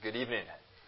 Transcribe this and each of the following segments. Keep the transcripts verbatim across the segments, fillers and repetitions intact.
Good evening.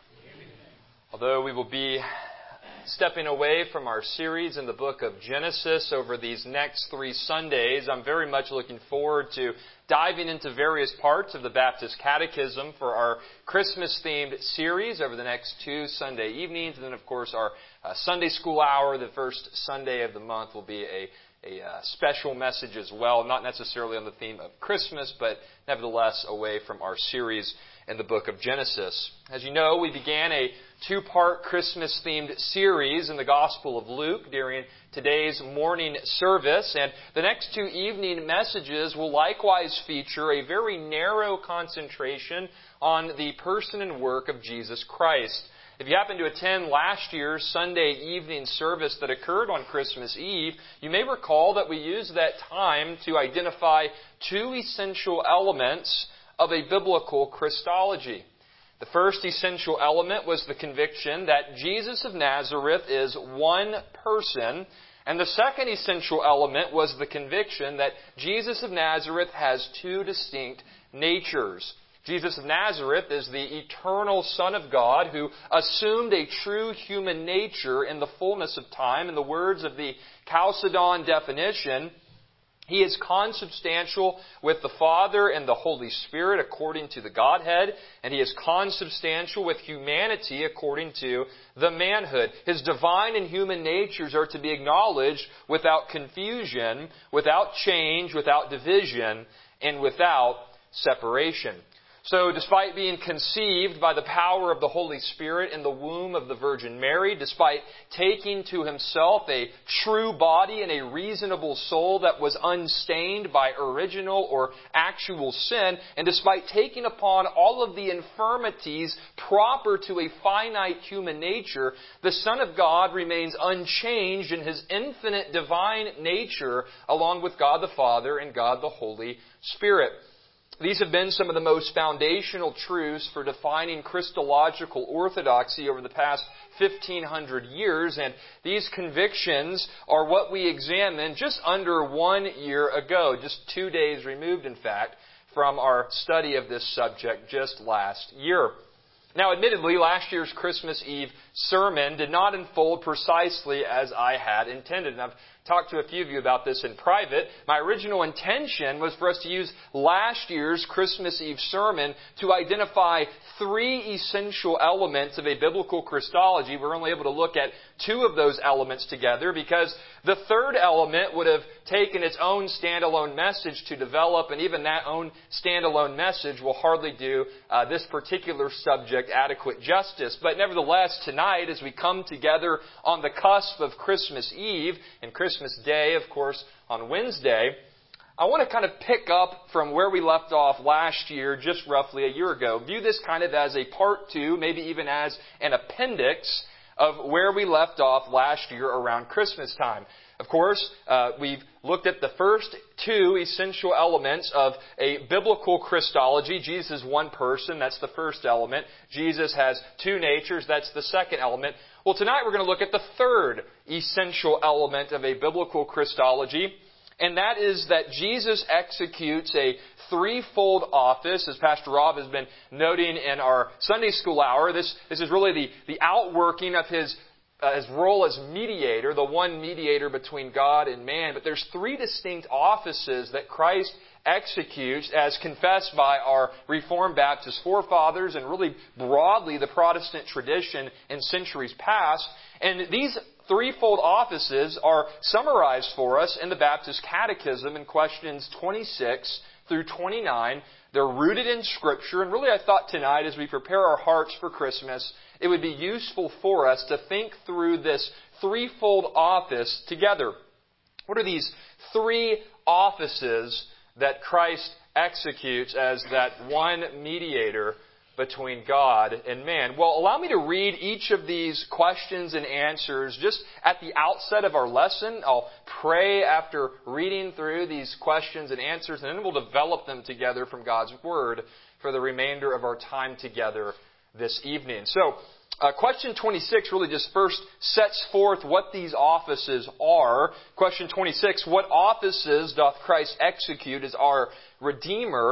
Although we will be stepping away from our series in the book of Genesis over these next three Sundays, I'm very much looking forward to diving into various parts of the Baptist Catechism for our Christmas-themed series over the next two Sunday evenings. And then, of course, our uh, Sunday school hour, the first Sunday of the month, will be a A uh, special message as well, not necessarily on the theme of Christmas, but nevertheless away from our series in the book of Genesis. As you know, we began a two-part Christmas-themed series in the Gospel of Luke during today's morning service, and the next two evening messages will likewise feature a very narrow concentration on the person and work of Jesus Christ. If you happen to attend last year's Sunday evening service that occurred on Christmas Eve, you may recall that we used that time to identify two essential elements of a biblical Christology. The first essential element was the conviction that Jesus of Nazareth is one person, and the second essential element was the conviction that Jesus of Nazareth has two distinct natures. Jesus of Nazareth is the eternal Son of God who assumed a true human nature in the fullness of time. In the words of the Chalcedon definition, He is consubstantial with the Father and the Holy Spirit according to the Godhead, and He is consubstantial with humanity according to the manhood. His divine and human natures are to be acknowledged without confusion, without change, without division, and without separation. So, despite being conceived by the power of the Holy Spirit in the womb of the Virgin Mary, despite taking to Himself a true body and a reasonable soul that was unstained by original or actual sin, and despite taking upon all of the infirmities proper to a finite human nature, the Son of God remains unchanged in His infinite divine nature, along with God the Father and God the Holy Spirit. These have been some of the most foundational truths for defining Christological orthodoxy over the past fifteen hundred years, and these convictions are what we examined just under one year ago, just two days removed, in fact, from our study of this subject just last year. Now, admittedly, last year's Christmas Eve sermon did not unfold precisely as I had intended, and I've talked to a few of you about this in private. My original intention was for us to use last year's Christmas Eve sermon to identify three essential elements of a biblical Christology. We're only able to look at two of those elements together because the third element would have taken its own standalone message to develop, and even that own standalone message will hardly do uh, this particular subject adequate justice. But nevertheless, tonight, as we come together on the cusp of Christmas Eve and Christmas Day, of course, on Wednesday, I want to kind of pick up from where we left off last year, just roughly a year ago. View this kind of as a part two, maybe even as an appendix of where we left off last year around Christmas time. Of course, uh, we've looked at the first two essential elements of a biblical Christology. Jesus is one person. That's the first element. Jesus has two natures. That's the second element. Well, tonight we're going to look at the third essential element of a biblical Christology, and that is that Jesus executes a threefold office, as Pastor Rob has been noting in our Sunday school hour. This, this is really the, the outworking of His Uh, his role as mediator, the one mediator between God and man. But there's three distinct offices that Christ executes as confessed by our Reformed Baptist forefathers and really broadly the Protestant tradition in centuries past. And these threefold offices are summarized for us in the Baptist Catechism in questions twenty-six through twenty-nine. They're rooted in Scripture, and really I thought tonight as we prepare our hearts for Christmas, it would be useful for us to think through this threefold office together. What are these three offices that Christ executes as that one mediator between God and man? Well, allow me to read each of these questions and answers just at the outset of our lesson. I'll pray after reading through these questions and answers, and then we'll develop them together from God's Word for the remainder of our time together this evening. So, uh, question twenty-six really just first sets forth what these offices are. Question twenty-six, what offices doth Christ execute as our Redeemer?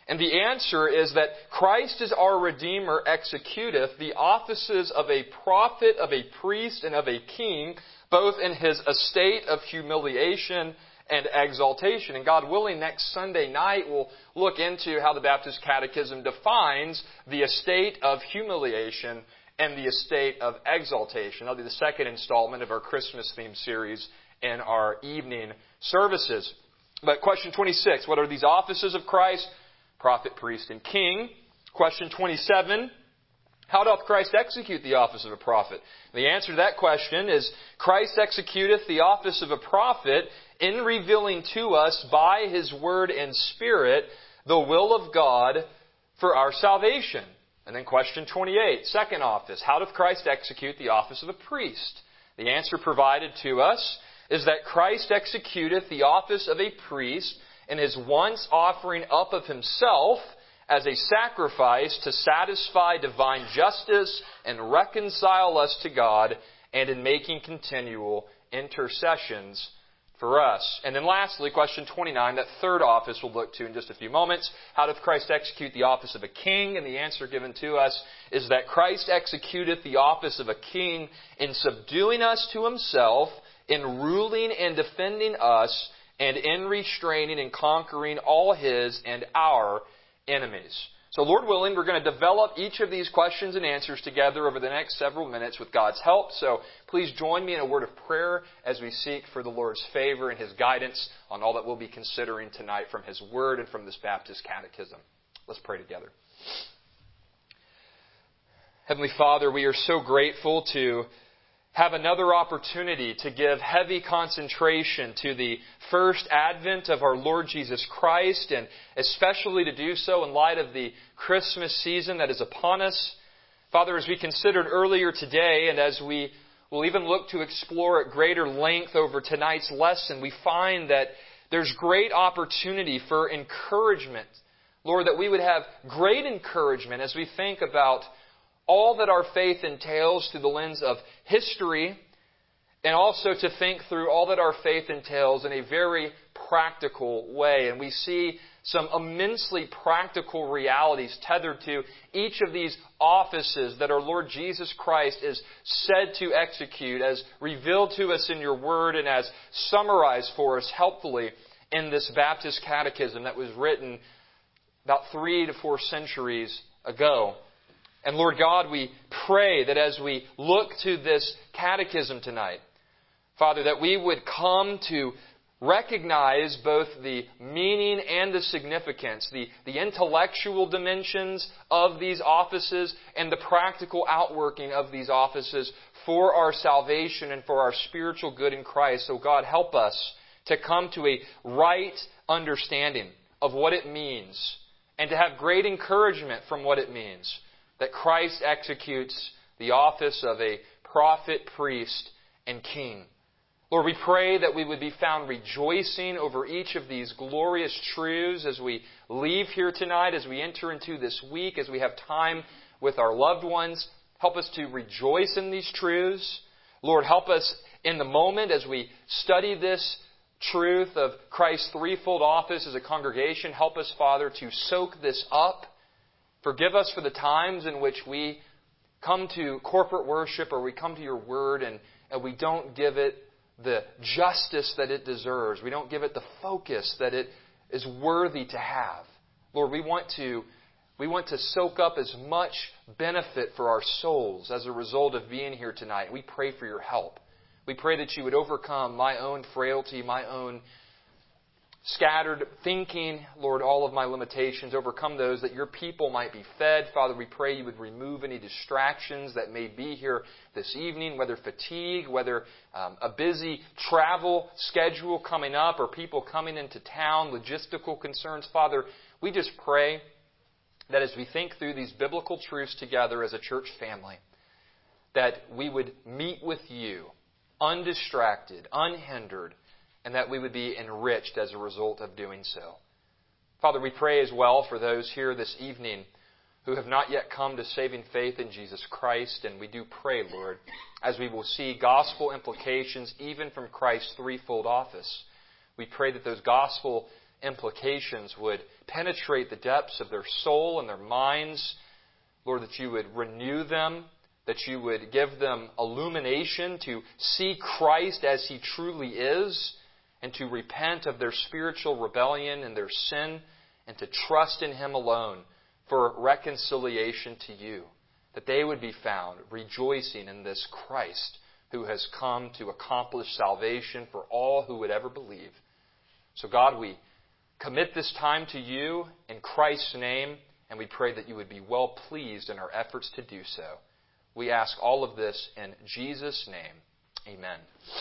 And the answer is that Christ as our Redeemer executeth the offices of a prophet, of a priest, and of a king, both in His estate of humiliation and exaltation. And God willing, next Sunday night we'll look into how the Baptist Catechism defines the estate of humiliation and the estate of exaltation. That'll be the second installment of our Christmas theme series in our evening services. But question twenty-six, what are these offices of Christ? Prophet, priest, and king. Question twenty-seven, how doth Christ execute the office of a prophet? The answer to that question is Christ executeth the office of a prophet in revealing to us by His Word and Spirit the will of God for our salvation. And then question twenty-eight, second office, how doth Christ execute the office of a priest? The answer provided to us is that Christ executeth the office of a priest in His once offering up of Himself as a sacrifice to satisfy divine justice and reconcile us to God, and in making continual intercessions for us. And then lastly, question twenty-nine, that third office we'll look to in just a few moments. How doth Christ execute the office of a king? And the answer given to us is that Christ executeth the office of a king in subduing us to Himself, in ruling and defending us, and in restraining and conquering all His and our enemies. So Lord willing, we're going to develop each of these questions and answers together over the next several minutes with God's help. So please join me in a word of prayer as we seek for the Lord's favor and His guidance on all that we'll be considering tonight from His Word and from this Baptist Catechism. Let's pray together. Heavenly Father, we are so grateful to have another opportunity to give heavy concentration to the first advent of our Lord Jesus Christ, and especially to do so in light of the Christmas season that is upon us. Father, as we considered earlier today, and as we will even look to explore at greater length over tonight's lesson, we find that there's great opportunity for encouragement. Lord, that we would have great encouragement as we think about all that our faith entails through the lens of history, and also to think through all that our faith entails in a very practical way. And we see some immensely practical realities tethered to each of these offices that our Lord Jesus Christ is said to execute, as revealed to us in your Word and as summarized for us helpfully in this Baptist Catechism that was written about three to four centuries ago. And Lord God, we pray that as we look to this catechism tonight, Father, that we would come to recognize both the meaning and the significance, the, the intellectual dimensions of these offices and the practical outworking of these offices for our salvation and for our spiritual good in Christ. So God, help us to come to a right understanding of what it means and to have great encouragement from what it means that Christ executes the office of a prophet, priest, and king. Lord, we pray that we would be found rejoicing over each of these glorious truths as we leave here tonight, as we enter into this week, as we have time with our loved ones. Help us to rejoice in these truths. Lord, help us in the moment as we study this truth of Christ's threefold office as a congregation. Help us, Father, to soak this up. Forgive us for the times in which we come to corporate worship or we come to your Word and, and we don't give it the justice that it deserves. We don't give it the focus that it is worthy to have. Lord, we want to, we want to soak up as much benefit for our souls as a result of being here tonight. We pray for your help. We pray that you would overcome my own frailty, my own scattered thinking, Lord, all of my limitations, overcome those that your people might be fed. Father, we pray you would remove any distractions that may be here this evening, whether fatigue, whether um, a busy travel schedule coming up or people coming into town, logistical concerns. Father, we just pray that as we think through these biblical truths together as a church family, that we would meet with you undistracted, unhindered, and that we would be enriched as a result of doing so. Father, we pray as well for those here this evening who have not yet come to saving faith in Jesus Christ. And we do pray, Lord, as we will see gospel implications even from Christ's threefold office. We pray that those gospel implications would penetrate the depths of their soul and their minds. Lord, that you would renew them, that you would give them illumination to see Christ as He truly is, and to repent of their spiritual rebellion and their sin, and to trust in Him alone for reconciliation to you. That they would be found rejoicing in this Christ who has come to accomplish salvation for all who would ever believe. So God, we commit this time to you in Christ's name, and we pray that you would be well pleased in our efforts to do so. We ask all of this in Jesus' name. Amen.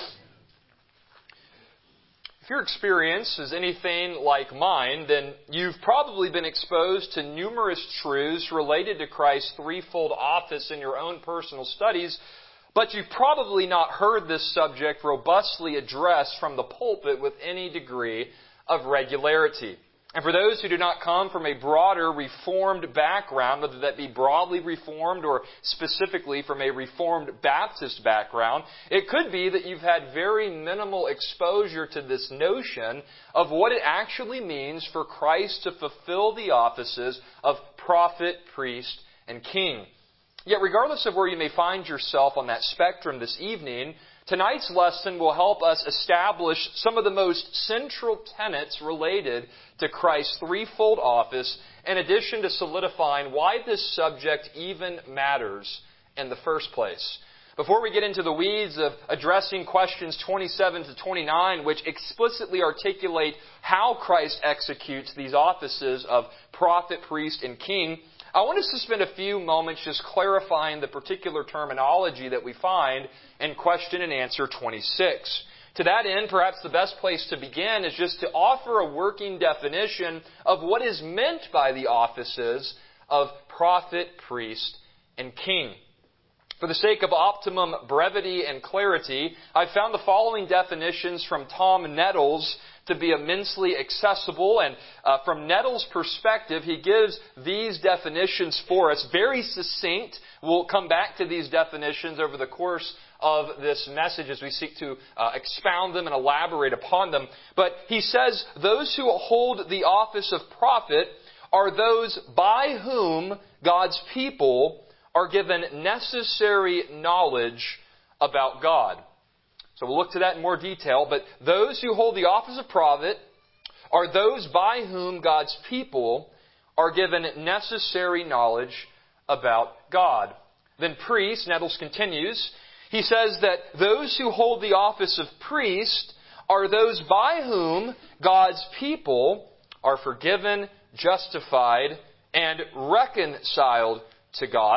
If your experience is anything like mine, then you've probably been exposed to numerous truths related to Christ's threefold office in your own personal studies, but you've probably not heard this subject robustly addressed from the pulpit with any degree of regularity. And for those who do not come from a broader Reformed background, whether that be broadly Reformed or specifically from a Reformed Baptist background, it could be that you've had very minimal exposure to this notion of what it actually means for Christ to fulfill the offices of prophet, priest, and king. Yet regardless of where you may find yourself on that spectrum this evening, tonight's lesson will help us establish some of the most central tenets related to Christ's threefold office, in addition to solidifying why this subject even matters in the first place. Before we get into the weeds of addressing questions twenty-seven to twenty-nine, which explicitly articulate how Christ executes these offices of prophet, priest, and king, I want us to spend a few moments just clarifying the particular terminology that we find in question and answer twenty-six. To that end, perhaps the best place to begin is just to offer a working definition of what is meant by the offices of prophet, priest, and king. For the sake of optimum brevity and clarity, I've found the following definitions from Tom Nettles to be immensely accessible. And uh, from Nettles' perspective, he gives these definitions for us, very succinct. We'll come back to these definitions over the course of this message as we seek to uh, expound them and elaborate upon them. But he says, those who hold the office of prophet are those by whom God's people are given necessary knowledge about God. So we'll look to that in more detail, but those who hold the office of prophet are those by whom God's people are given necessary knowledge about God. Then priest, Nettles continues, he says that those who hold the office of priest are those by whom God's people are forgiven, justified, and reconciled to God.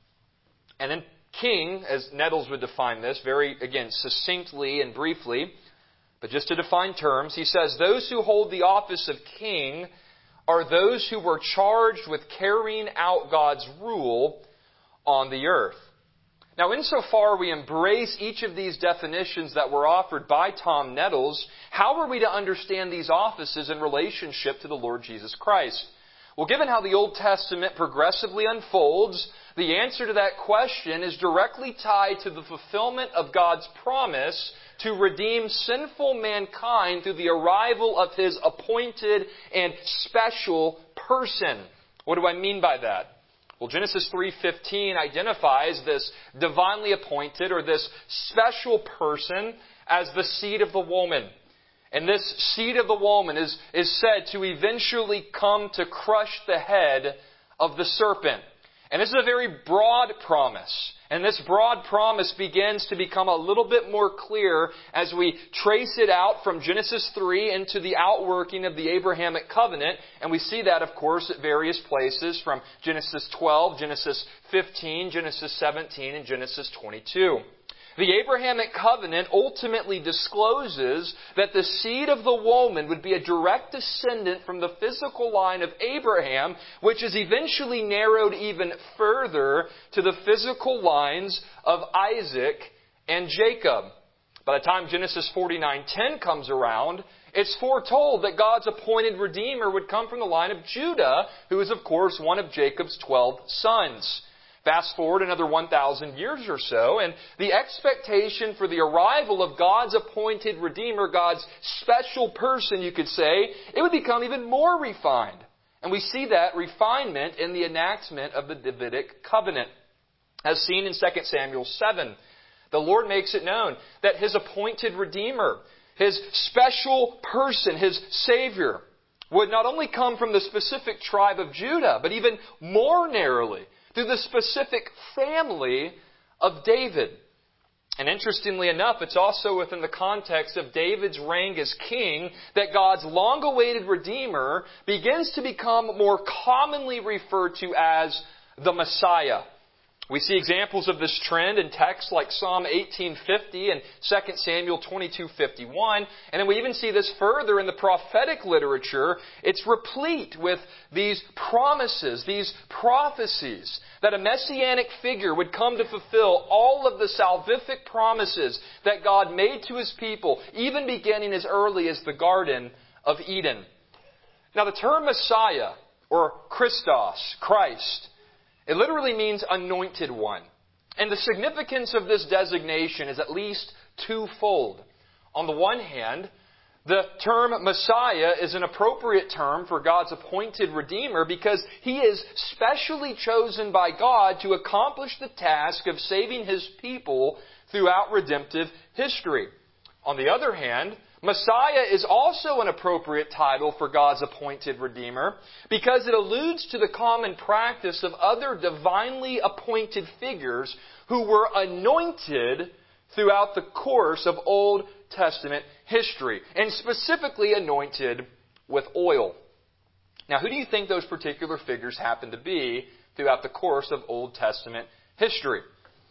And then king, as Nettles would define this, very, again, succinctly and briefly, but just to define terms, he says, those who hold the office of king are those who were charged with carrying out God's rule on the earth. Now, insofar we embrace each of these definitions that were offered by Tom Nettles, how are we to understand these offices in relationship to the Lord Jesus Christ? Well, given how the Old Testament progressively unfolds, the answer to that question is directly tied to the fulfillment of God's promise to redeem sinful mankind through the arrival of His appointed and special person. What do I mean by that? Well, Genesis three fifteen identifies this divinely appointed or this special person as the seed of the woman. And this seed of the woman is, is said to eventually come to crush the head of the serpent. And this is a very broad promise. And this broad promise begins to become a little bit more clear as we trace it out from Genesis three into the outworking of the Abrahamic covenant. And we see that, of course, at various places from Genesis twelve, Genesis fifteen, Genesis seventeen, and Genesis twenty-two. The Abrahamic covenant ultimately discloses that the seed of the woman would be a direct descendant from the physical line of Abraham, which is eventually narrowed even further to the physical lines of Isaac and Jacob. By the time Genesis forty-nine ten comes around, it's foretold that God's appointed Redeemer would come from the line of Judah, who is, of course, one of Jacob's twelve sons. Fast forward another one thousand years or so, and the expectation for the arrival of God's appointed Redeemer, God's special person, you could say, it would become even more refined. And we see that refinement in the enactment of the Davidic covenant. As seen in Second Samuel seven, the Lord makes it known that His appointed Redeemer, His special person, His Savior, would not only come from the specific tribe of Judah, but even more narrowly, through the specific family of David. And interestingly enough, it's also within the context of David's reign as king that God's long-awaited Redeemer begins to become more commonly referred to as the Messiah. We see examples of this trend in texts like Psalm eighteen fifty and Second Samuel twenty-two fifty-one. And then we even see this further in the prophetic literature. It's replete with these promises, these prophecies, that a messianic figure would come to fulfill all of the salvific promises that God made to His people, even beginning as early as the Garden of Eden. Now the term Messiah, or Christos, Christ, it literally means anointed one. And the significance of this designation is at least twofold. On the one hand, the term Messiah is an appropriate term for God's appointed Redeemer because He is specially chosen by God to accomplish the task of saving His people throughout redemptive history. On the other hand, Messiah is also an appropriate title for God's appointed Redeemer because it alludes to the common practice of other divinely appointed figures who were anointed throughout the course of Old Testament history, and specifically anointed with oil. Now, who do you think those particular figures happen to be throughout the course of Old Testament history?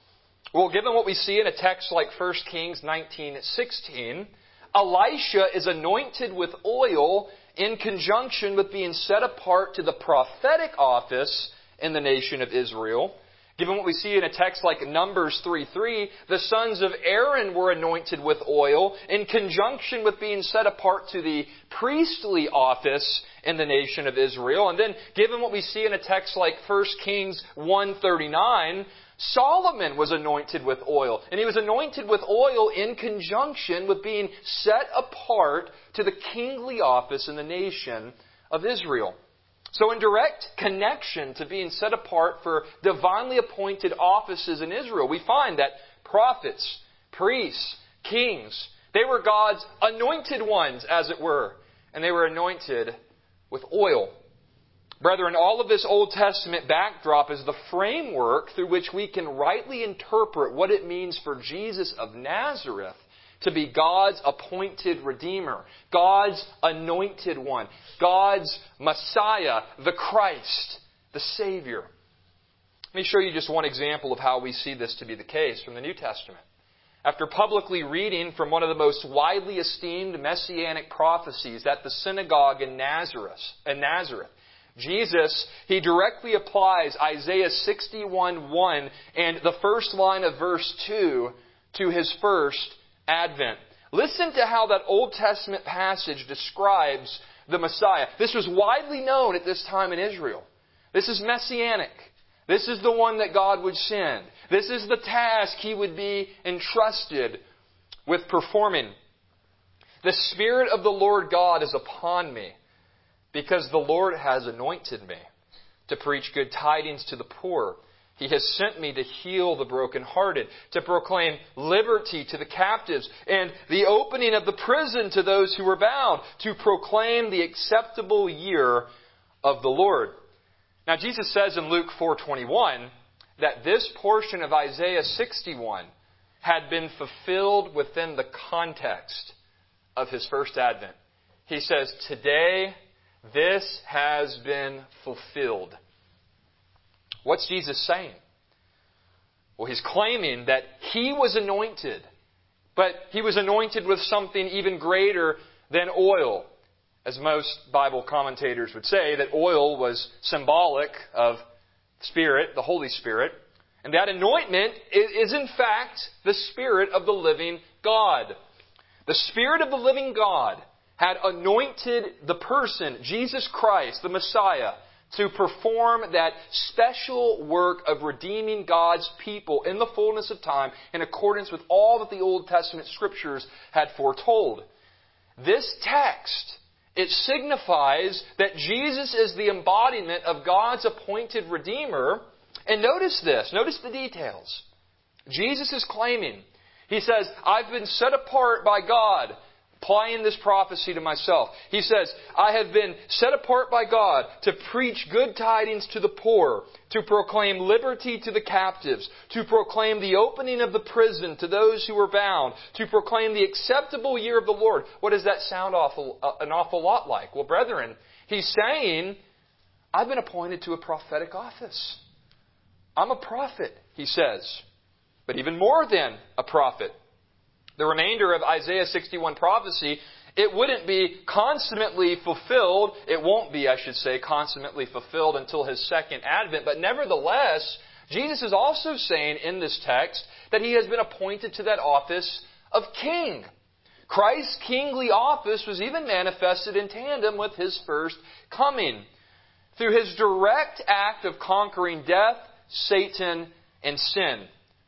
Well, given what we see in a text like First Kings nineteen sixteen, Elisha is anointed with oil in conjunction with being set apart to the prophetic office in the nation of Israel. Given what we see in a text like Numbers three three, the sons of Aaron were anointed with oil in conjunction with being set apart to the priestly office in the nation of Israel. And then, given what we see in a text like First Kings one thirty-nine, Solomon was anointed with oil. And he was anointed with oil in conjunction with being set apart to the kingly office in the nation of Israel. So in direct connection to being set apart for divinely appointed offices in Israel, we find that prophets, priests, kings, they were God's anointed ones, as it were. And they were anointed with oil. Brethren, all of this Old Testament backdrop is the framework through which we can rightly interpret what it means for Jesus of Nazareth to be God's appointed Redeemer, God's anointed one, God's Messiah, the Christ, the Savior. Let me show you just one example of how we see this to be the case from the New Testament. After publicly reading from one of the most widely esteemed messianic prophecies at the synagogue in Nazareth, in Nazareth, Jesus, He directly applies Isaiah sixty-one one and the first line of verse two to His first advent. Listen to how that Old Testament passage describes the Messiah. This was widely known at this time in Israel. This is messianic. This is the one that God would send. This is the task He would be entrusted with performing. The Spirit of the Lord God is upon me, because the Lord has anointed me to preach good tidings to the poor. He has sent me to heal the brokenhearted, to proclaim liberty to the captives, and the opening of the prison to those who were bound, to proclaim the acceptable year of the Lord. Now, Jesus says in Luke four twenty-one that this portion of Isaiah sixty-one had been fulfilled within the context of His first advent. He says, today this has been fulfilled. What's Jesus saying? Well, He's claiming that He was anointed, but He was anointed with something even greater than oil. As most Bible commentators would say, that oil was symbolic of Spirit, the Holy Spirit. And that anointment is in fact the Spirit of the living God. The Spirit of the living God had anointed the person, Jesus Christ, the Messiah, to perform that special work of redeeming God's people in the fullness of time in accordance with all that the Old Testament Scriptures had foretold. This text, it signifies that Jesus is the embodiment of God's appointed Redeemer. And notice this, notice the details. Jesus is claiming, He says, I've been set apart by God. Applying this prophecy to myself. He says, I have been set apart by God to preach good tidings to the poor, to proclaim liberty to the captives, to proclaim the opening of the prison to those who are bound, to proclaim the acceptable year of the Lord. What does that sound awful, uh, an awful lot like? Well, brethren, He's saying, I've been appointed to a prophetic office. I'm a prophet, He says, but even more than a prophet. The remainder of Isaiah sixty-one prophecy, it wouldn't be consummately fulfilled. It won't be, I should say, consummately fulfilled until His second advent. But nevertheless, Jesus is also saying in this text that He has been appointed to that office of king. Christ's kingly office was even manifested in tandem with His first coming. Through His direct act of conquering death, Satan, and sin.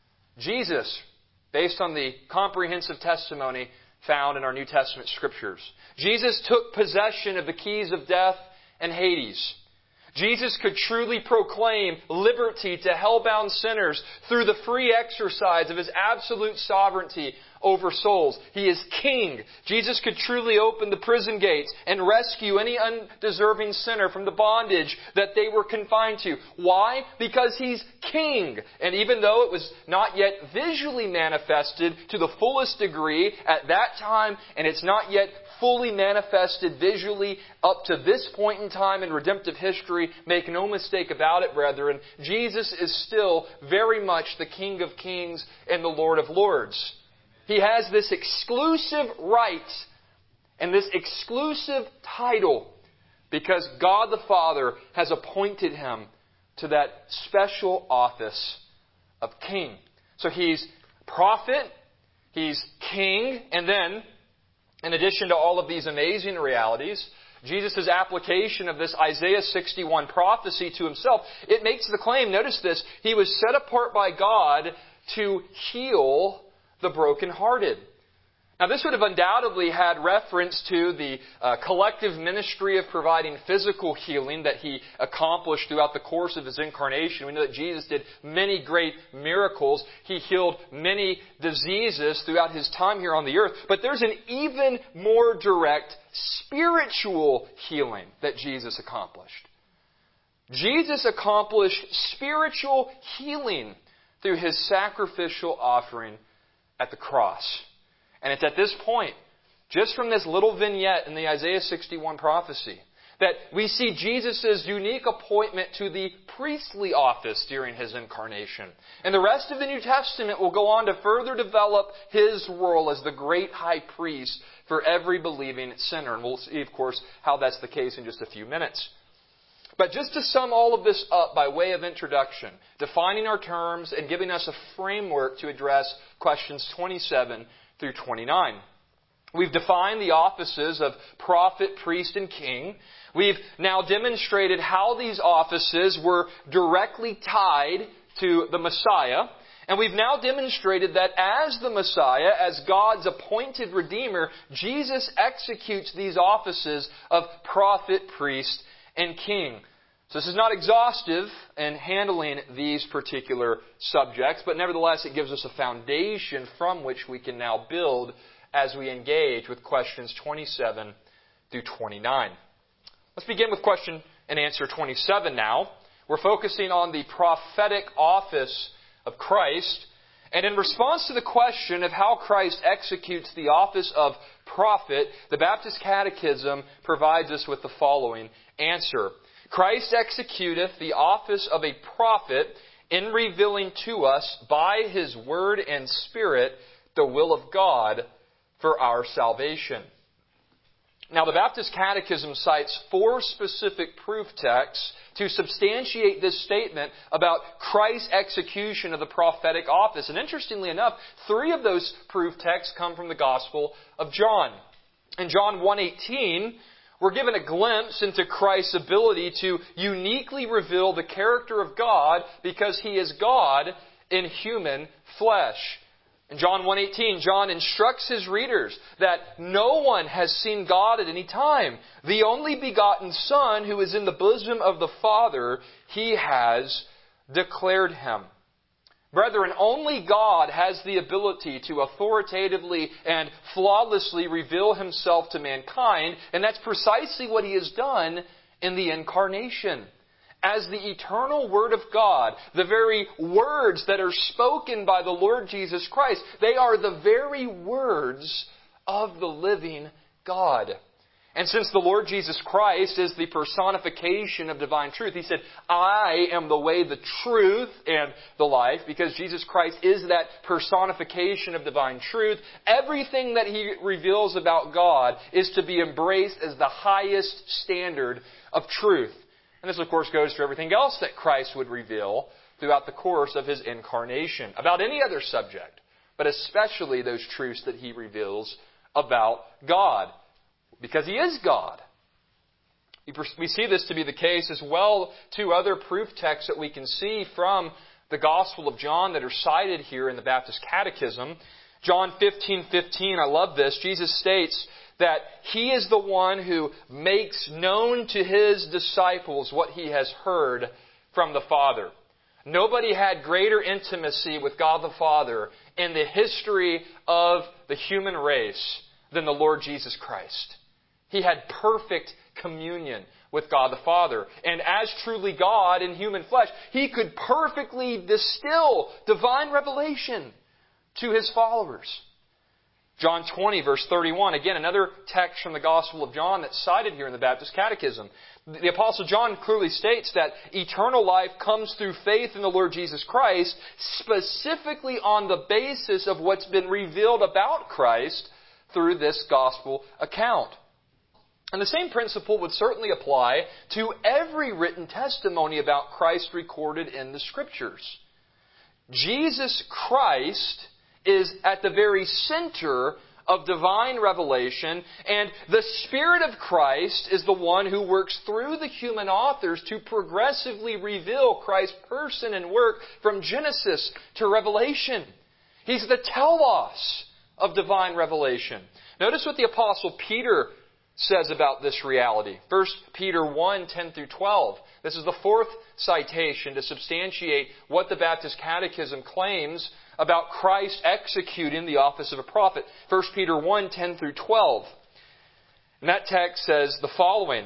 Jesus, based on the comprehensive testimony found in our New Testament Scriptures, Jesus took possession of the keys of death and Hades. Jesus could truly proclaim liberty to hell-bound sinners through the free exercise of His absolute sovereignty over souls. He is King. Jesus could truly open the prison gates and rescue any undeserving sinner from the bondage that they were confined to. Why? Because He's King. And even though it was not yet visually manifested to the fullest degree at that time, and it's not yet fully manifested visually up to this point in time in redemptive history, make no mistake about it, brethren, Jesus is still very much the King of Kings and the Lord of Lords. He has this exclusive right and this exclusive title because God the Father has appointed Him to that special office of King. So He's prophet, He's King, and then, in addition to all of these amazing realities, Jesus' application of this Isaiah sixty-one prophecy to Himself, it makes the claim, notice this, He was set apart by God to heal the brokenhearted. Now, this would have undoubtedly had reference to the uh, collective ministry of providing physical healing that He accomplished throughout the course of His incarnation. We know that Jesus did many great miracles. He healed many diseases throughout His time here on the earth. But there's an even more direct spiritual healing that Jesus accomplished. Jesus accomplished spiritual healing through His sacrificial offering at the cross. And it's at this point, just from this little vignette in the Isaiah sixty-one prophecy, that we see Jesus' unique appointment to the priestly office during His incarnation. And the rest of the New Testament will go on to further develop His role as the great high priest for every believing sinner. And we'll see, of course, how that's the case in just a few minutes. But just to sum all of this up by way of introduction, defining our terms and giving us a framework to address questions twenty-seven through twenty-nine. We've defined the offices of prophet, priest, and king. We've now demonstrated how these offices were directly tied to the Messiah. And we've now demonstrated that as the Messiah, as God's appointed Redeemer, Jesus executes these offices of prophet, priest, and king. So this is not exhaustive in handling these particular subjects, but nevertheless it gives us a foundation from which we can now build as we engage with questions twenty-seven through twenty-nine. Let's begin with question and answer twenty-seven now. We're focusing on the prophetic office of Christ. And in response to the question of how Christ executes the office of prophet, the Baptist Catechism provides us with the following answer. Christ executeth the office of a prophet in revealing to us by His Word and Spirit the will of God for our salvation. Now, the Baptist Catechism cites four specific proof texts to substantiate this statement about Christ's execution of the prophetic office. And interestingly enough, three of those proof texts come from the Gospel of John. In John one eighteen, We're given a glimpse into Christ's ability to uniquely reveal the character of God because He is God in human flesh. In John one eighteen, John instructs his readers that no one has seen God at any time. The only begotten Son who is in the bosom of the Father, He has declared Him. Brethren, only God has the ability to authoritatively and flawlessly reveal Himself to mankind, and that's precisely what He has done in the Incarnation. As the eternal Word of God, the very words that are spoken by the Lord Jesus Christ, they are the very words of the living God. And since the Lord Jesus Christ is the personification of divine truth, He said, I am the way, the truth, and the life. Because Jesus Christ is that personification of divine truth, everything that He reveals about God is to be embraced as the highest standard of truth. And this, of course, goes for everything else that Christ would reveal throughout the course of His incarnation, about any other subject, but especially those truths that He reveals about God. Because He is God. We see this to be the case as well. Two other proof texts that we can see from the Gospel of John that are cited here in the Baptist Catechism. John fifteen fifteen, I love this. Jesus states that He is the one who makes known to His disciples what He has heard from the Father. Nobody had greater intimacy with God the Father in the history of the human race than the Lord Jesus Christ. He had perfect communion with God the Father. And as truly God in human flesh, He could perfectly distill divine revelation to His followers. John twenty, verse thirty-one, again, another text from the Gospel of John that's cited here in the Baptist Catechism. The Apostle John clearly states that eternal life comes through faith in the Lord Jesus Christ, specifically on the basis of what's been revealed about Christ through this Gospel account. And the same principle would certainly apply to every written testimony about Christ recorded in the Scriptures. Jesus Christ is at the very center of divine revelation, and the Spirit of Christ is the one who works through the human authors to progressively reveal Christ's person and work from Genesis to Revelation. He's the telos of divine revelation. Notice what the Apostle Peter says about this reality. First Peter one, ten through twelve. This is the fourth citation to substantiate what the Baptist Catechism claims about Christ executing the office of a prophet. First Peter one, ten through twelve. And that text says the following.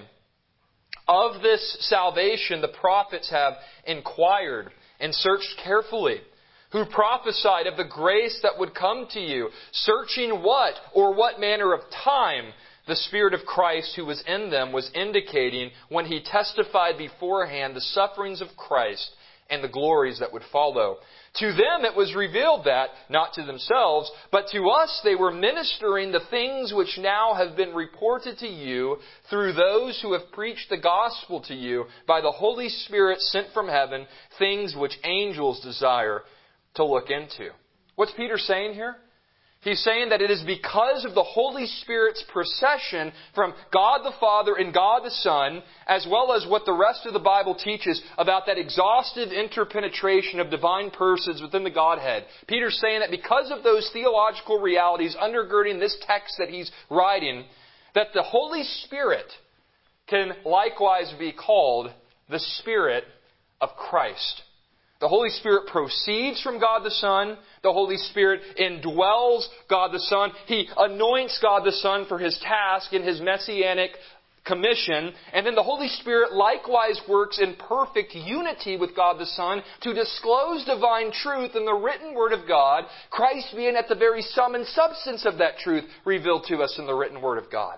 Of this salvation the prophets have inquired and searched carefully, who prophesied of the grace that would come to you, searching what or what manner of time the Spirit of Christ who was in them was indicating when He testified beforehand the sufferings of Christ and the glories that would follow. To them it was revealed that, not to themselves, but to us they were ministering the things which now have been reported to you through those who have preached the gospel to you by the Holy Spirit sent from heaven, things which angels desire to look into. What's Peter saying here? He's saying that it is because of the Holy Spirit's procession from God the Father and God the Son, as well as what the rest of the Bible teaches about that exhaustive interpenetration of divine persons within the Godhead. Peter's saying that because of those theological realities undergirding this text that he's writing, that the Holy Spirit can likewise be called the Spirit of Christ. The Holy Spirit proceeds from God the Son. The Holy Spirit indwells God the Son. He anoints God the Son for His task in His messianic commission. And then the Holy Spirit likewise works in perfect unity with God the Son to disclose divine truth in the written Word of God, Christ being at the very sum and substance of that truth revealed to us in the written Word of God.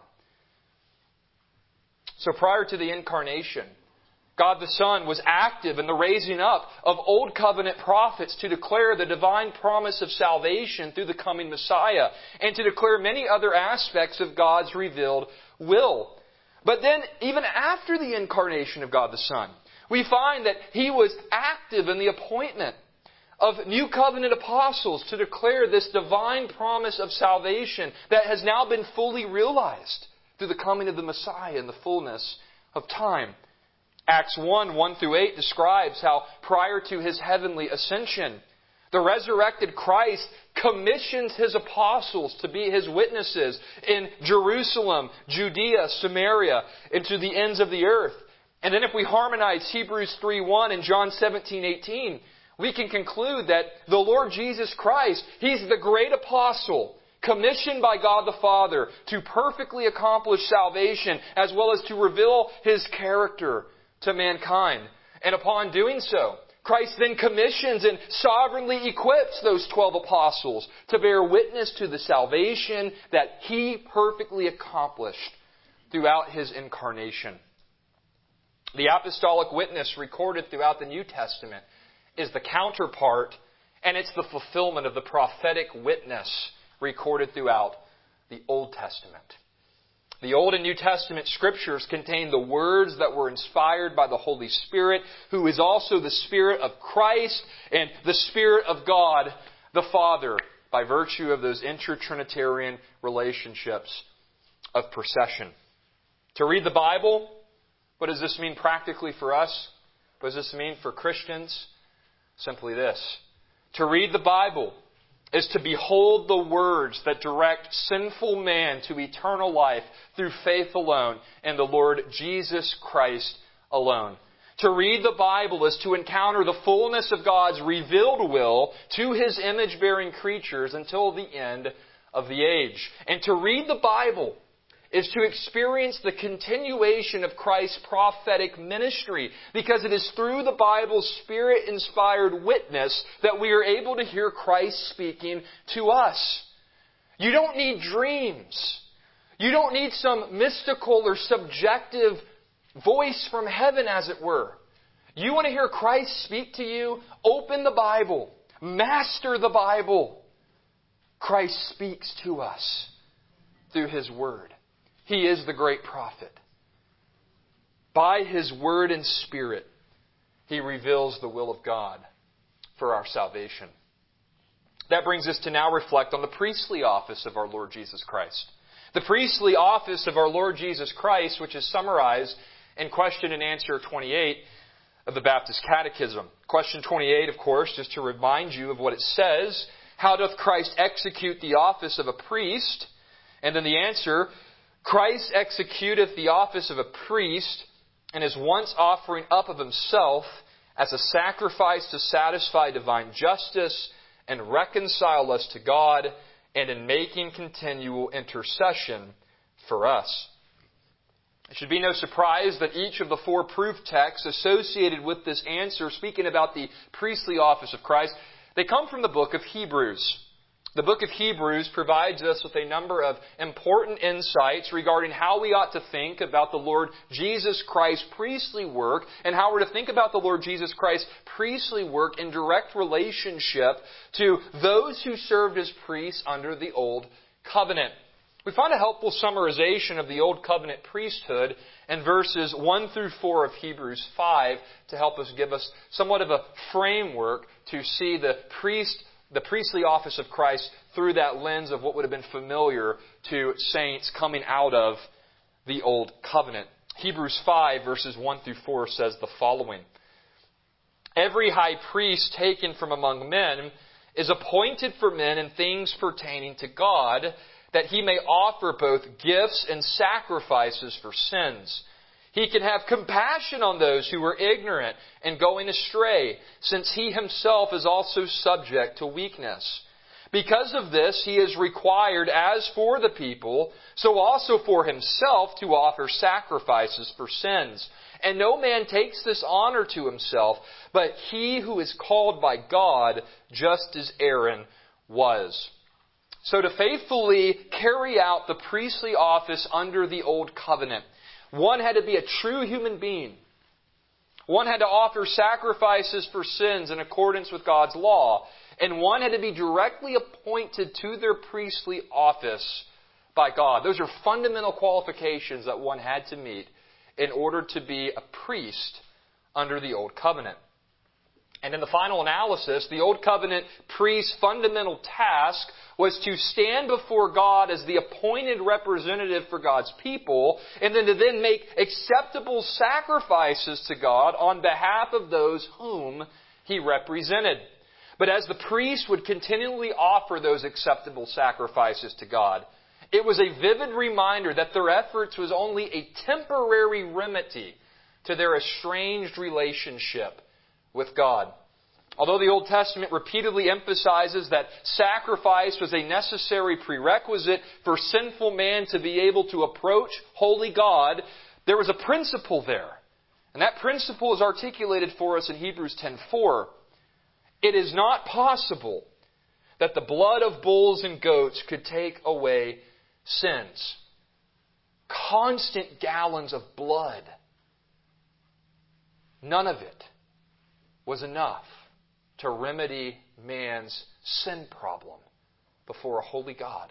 So prior to the Incarnation, God the Son was active in the raising up of Old Covenant prophets to declare the divine promise of salvation through the coming Messiah and to declare many other aspects of God's revealed will. But then, even after the incarnation of God the Son, we find that He was active in the appointment of New Covenant apostles to declare this divine promise of salvation that has now been fully realized. through the coming of the Messiah in the fullness of time. Acts one, one through eight describes how prior to His heavenly ascension, the resurrected Christ commissions His apostles to be His witnesses in Jerusalem, Judea, Samaria, and to the ends of the earth. And then if we harmonize Hebrews three one and John seventeen eighteen, we can conclude that the Lord Jesus Christ, He's the great apostle, commissioned by God the Father to perfectly accomplish salvation as well as to reveal His character to mankind. And upon doing so, Christ then commissions and sovereignly equips those twelve apostles to bear witness to the salvation that He perfectly accomplished throughout His incarnation. The apostolic witness recorded throughout the New Testament is the counterpart, and it's the fulfillment of the prophetic witness recorded throughout the Old Testament. The Old and New Testament Scriptures contain the words that were inspired by the Holy Spirit, who is also the Spirit of Christ and the Spirit of God the Father, by virtue of those inter-Trinitarian relationships of procession. To read the Bible, what does this mean practically for us? What does this mean for Christians? Simply this. To read the Bible is to behold the words that direct sinful man to eternal life through faith alone in the Lord Jesus Christ alone. To read the Bible is to encounter the fullness of God's revealed will to His image-bearing creatures until the end of the age. And to read the Bible is to experience the continuation of Christ's prophetic ministry, because it is through the Bible's Spirit-inspired witness that we are able to hear Christ speaking to us. You don't need dreams. You don't need some mystical or subjective voice from heaven, as it were. You want to hear Christ speak to you? Open the Bible. Master the Bible. Christ speaks to us through His Word. He is the great prophet. By His Word and Spirit, He reveals the will of God for our salvation. That brings us to now reflect on the priestly office of our Lord Jesus Christ. The priestly office of our Lord Jesus Christ, which is summarized in question and answer twenty-eight of the Baptist Catechism. Question twenty-eight, of course, just to remind you of what it says. How doth Christ execute the office of a priest? And then the answer, Christ executeth the office of a priest and is once offering up of Himself as a sacrifice to satisfy divine justice and reconcile us to God, and in making continual intercession for us. It should be no surprise that each of the four proof texts associated with this answer, speaking about the priestly office of Christ, they come from the book of Hebrews. The book of Hebrews provides us with a number of important insights regarding how we ought to think about the Lord Jesus Christ's priestly work, and how we're to think about the Lord Jesus Christ's priestly work in direct relationship to those who served as priests under the Old Covenant. We find a helpful summarization of the Old Covenant priesthood in verses one through four of Hebrews five to help us give us somewhat of a framework to see the priest the priestly office of Christ through that lens of what would have been familiar to saints coming out of the Old Covenant. Hebrews five, verses one through four says the following. Every high priest taken from among men is appointed for men in things pertaining to God, that he may offer both gifts and sacrifices for sins. He can have compassion on those who are ignorant and going astray, since He Himself is also subject to weakness. Because of this, He is required, as for the people, so also for Himself, to offer sacrifices for sins. And no man takes this honor to himself, but he who is called by God, just as Aaron was. So to faithfully carry out the priestly office under the Old Covenant, one had to be a true human being. One had to offer sacrifices for sins in accordance with God's law. And one had to be directly appointed to their priestly office by God. Those are fundamental qualifications that one had to meet in order to be a priest under the Old Covenant. And in the final analysis, the Old Covenant priest's fundamental task was to stand before God as the appointed representative for God's people, and then to then make acceptable sacrifices to God on behalf of those whom He represented. But as the priest would continually offer those acceptable sacrifices to God, it was a vivid reminder that their efforts was only a temporary remedy to their estranged relationship with God. Although the Old Testament repeatedly emphasizes that sacrifice was a necessary prerequisite for sinful man to be able to approach holy God, there was a principle there. And that principle is articulated for us in Hebrews ten four. It is not possible that the blood of bulls and goats could take away sins. Constant gallons of blood. None of it was enough to remedy man's sin problem before a holy God.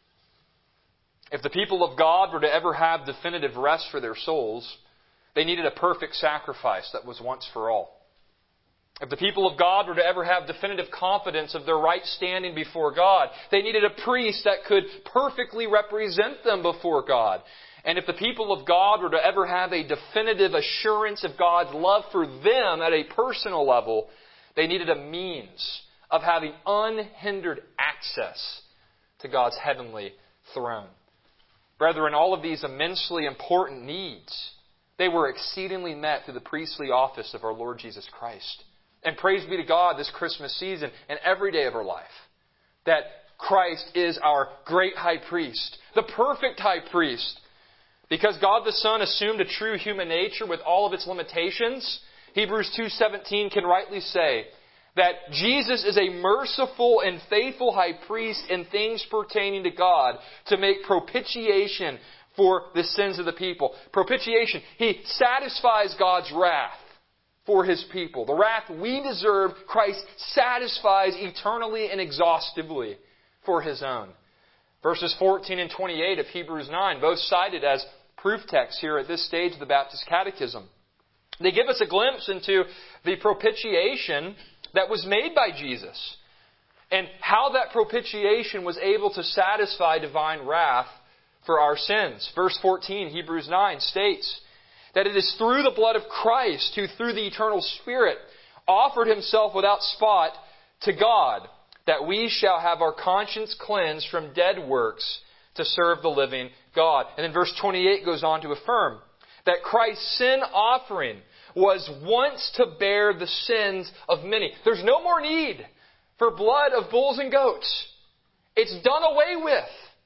If the people of God were to ever have definitive rest for their souls, they needed a perfect sacrifice that was once for all. If the people of God were to ever have definitive confidence of their right standing before God, they needed a priest that could perfectly represent them before God. And if the people of God were to ever have a definitive assurance of God's love for them at a personal level, they needed a means of having unhindered access to God's heavenly throne. Brethren, all of these immensely important needs, they were exceedingly met through the priestly office of our Lord Jesus Christ. And praise be to God this Christmas season and every day of our life, that Christ is our great high priest, the perfect high priest. Because God the Son assumed a true human nature with all of its limitations, Hebrews two seventeen can rightly say that Jesus is a merciful and faithful high priest in things pertaining to God to make propitiation for the sins of the people. Propitiation. He satisfies God's wrath for His people. The wrath we deserve, Christ satisfies eternally and exhaustively for His own. Verses fourteen and twenty-eight of Hebrews nine, both cited as proof texts here at this stage of the Baptist Catechism. They give us a glimpse into the propitiation that was made by Jesus and how that propitiation was able to satisfy divine wrath for our sins. Verse fourteen, Hebrews nine, states that it is through the blood of Christ who, through the eternal Spirit, offered Himself without spot to God, that we shall have our conscience cleansed from dead works to serve the living God. And then verse twenty-eight goes on to affirm that Christ's sin offering was once to bear the sins of many. There's no more need for blood of bulls and goats. It's done away with.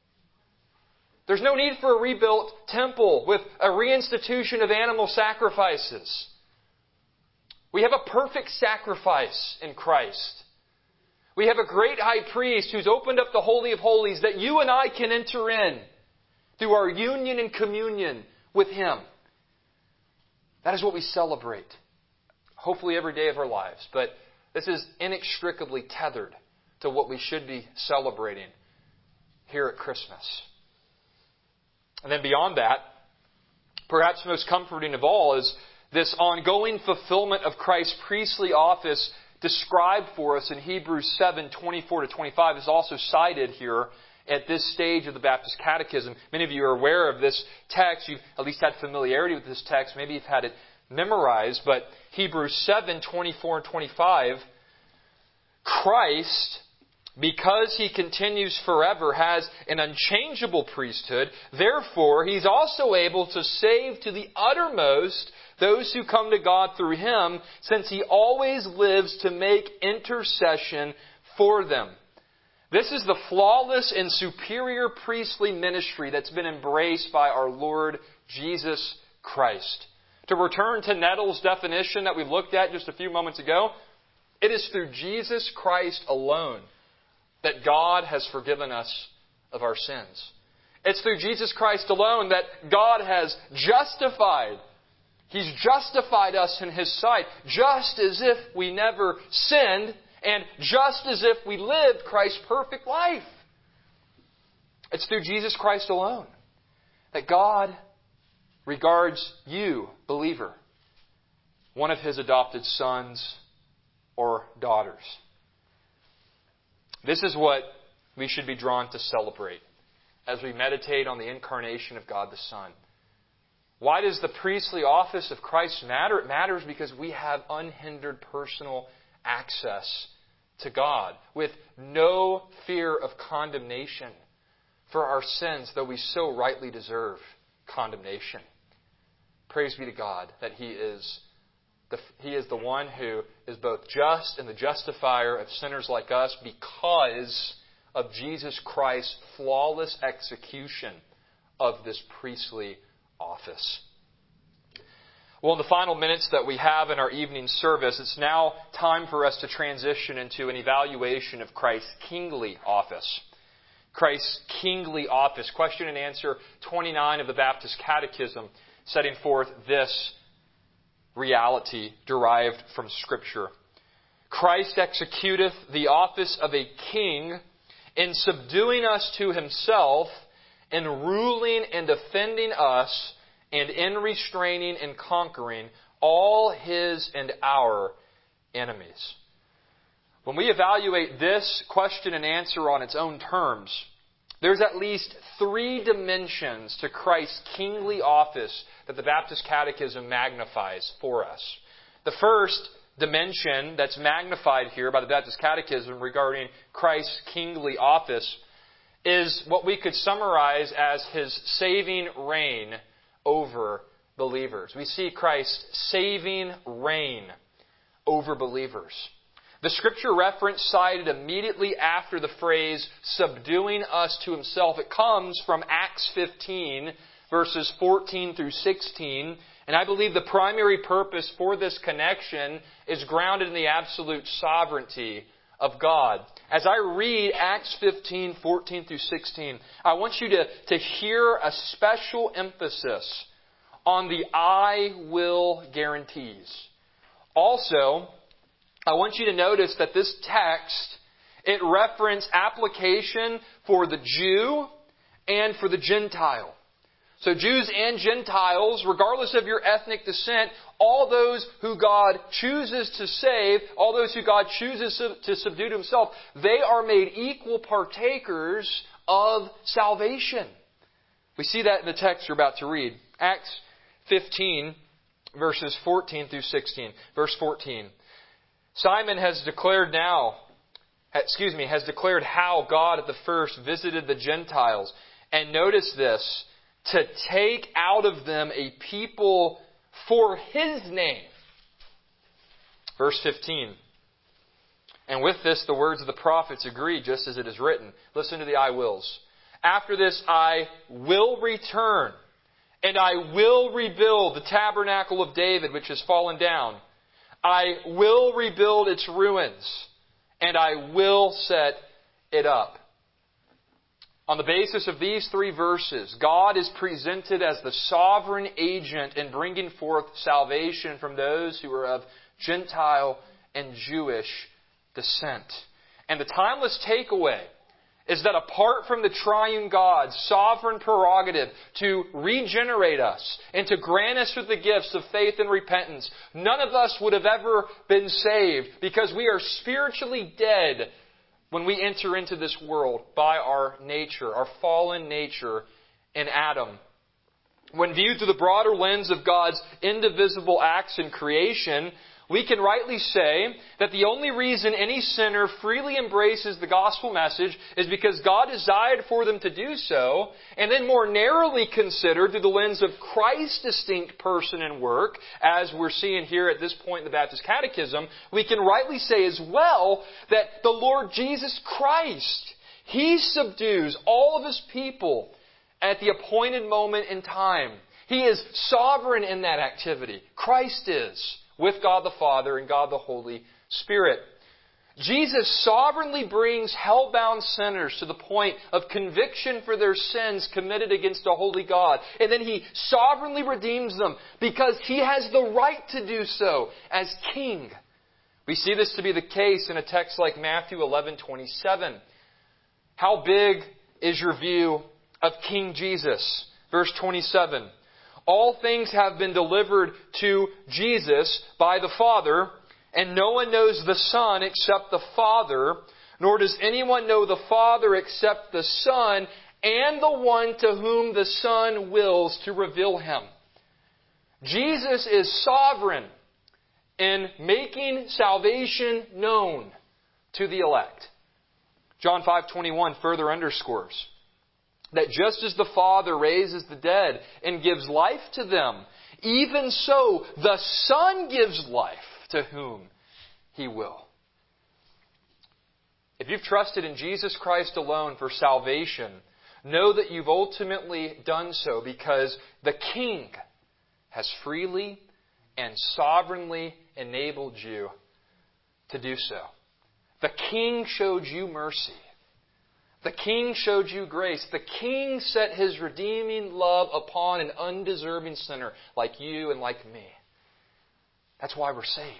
There's no need for a rebuilt temple with a reinstitution of animal sacrifices. We have a perfect sacrifice in Christ. We have a great high priest who's opened up the Holy of Holies that you and I can enter in through our union and communion with Him. That is what we celebrate, hopefully every day of our lives. But this is inextricably tethered to what we should be celebrating here at Christmas. And then beyond that, perhaps most comforting of all is this ongoing fulfillment of Christ's priestly office described for us in Hebrews seven, twenty-four to twenty-five is also cited here at this stage of the Baptist Catechism. Many of you are aware of this text. You've at least had familiarity with this text. Maybe you've had it memorized. But Hebrews seven, twenty-four and twenty-five, Christ, because He continues forever, has an unchangeable priesthood. Therefore, He's also able to save to the uttermost those who come to God through Him, since He always lives to make intercession for them. This is the flawless and superior priestly ministry that's been embraced by our Lord Jesus Christ. To return to Nettle's definition that we looked at just a few moments ago, it is through Jesus Christ alone that God has forgiven us of our sins. It's through Jesus Christ alone that God has justified. He's justified us in His sight, just as if we never sinned, and just as if we lived Christ's perfect life. It's through Jesus Christ alone that God regards you, believer, one of His adopted sons or daughters. This is what we should be drawn to celebrate as we meditate on the incarnation of God the Son. Why does the priestly office of Christ matter? It matters because we have unhindered personal access to God with no fear of condemnation for our sins, though we so rightly deserve condemnation. Praise be to God that He is the, He is the one who is both just and the justifier of sinners like us because of Jesus Christ's flawless execution of this priestly office. Well, in the final minutes that we have in our evening service, it's now time for us to transition into an evaluation of Christ's kingly office. Christ's kingly office. Question and answer twenty-nine of the Baptist Catechism, setting forth this reality derived from Scripture. Christ executeth the office of a king in subduing us to Himself, in ruling and defending us, and in restraining and conquering all His and our enemies. When we evaluate this question and answer on its own terms, there's at least three dimensions to Christ's kingly office that the Baptist Catechism magnifies for us. The first dimension that's magnified here by the Baptist Catechism regarding Christ's kingly office is what we could summarize as His saving reign over believers. We see Christ's saving reign over believers. The Scripture reference cited immediately after the phrase, subduing us to Himself, it comes from Acts fifteen, verses fourteen through sixteen. And I believe the primary purpose for this connection is grounded in the absolute sovereignty of God. As I read Acts fifteen, fourteen through sixteen, I want you to, to hear a special emphasis on the I will guarantees. Also, I want you to notice that this text, it references application for the Jew and for the Gentile. So Jews and Gentiles, regardless of your ethnic descent, all those who God chooses to save, all those who God chooses to subdue to Himself, they are made equal partakers of salvation. We see that in the text we're about to read. Acts fifteen, verses fourteen through sixteen. Verse fourteen. Simon has declared now, excuse me, has declared how God at the first visited the Gentiles. And notice this, to take out of them a people for His name. Verse fifteen. And with this, the words of the prophets agree, just as it is written. Listen to the I wills. After this, I will return, and I will rebuild the tabernacle of David, which has fallen down. I will rebuild its ruins, and I will set it up. On the basis of these three verses, God is presented as the sovereign agent in bringing forth salvation from those who are of Gentile and Jewish descent. And the timeless takeaway is that apart from the triune God's sovereign prerogative to regenerate us and to grant us with the gifts of faith and repentance, none of us would have ever been saved because we are spiritually dead when we enter into this world by our nature, our fallen nature in Adam. When viewed through the broader lens of God's indivisible acts in creation, we can rightly say that the only reason any sinner freely embraces the gospel message is because God desired for them to do so, and then more narrowly considered through the lens of Christ's distinct person and work, as we're seeing here at this point in the Baptist Catechism, we can rightly say as well that the Lord Jesus Christ, He subdues all of His people at the appointed moment in time. He is sovereign in that activity. Christ is, with God the Father and God the Holy Spirit. Jesus sovereignly brings hell-bound sinners to the point of conviction for their sins committed against a holy God. And then He sovereignly redeems them because He has the right to do so as King. We see this to be the case in a text like Matthew eleven twenty-seven. How big is your view of King Jesus? Verse twenty-seven. All things have been delivered to Jesus by the Father, And no one knows the Son except the Father, nor does anyone know the Father except the Son, and the one to whom the Son wills to reveal Him. Jesus is sovereign in making salvation known to the elect. John five twenty-one further underscores that just as the Father raises the dead and gives life to them, even so the Son gives life to whom He will. If you've trusted in Jesus Christ alone for salvation, know that you've ultimately done so because the King has freely and sovereignly enabled you to do so. The King showed you mercy. The King showed you grace. The King set His redeeming love upon an undeserving sinner like you and like me. That's why we're saved.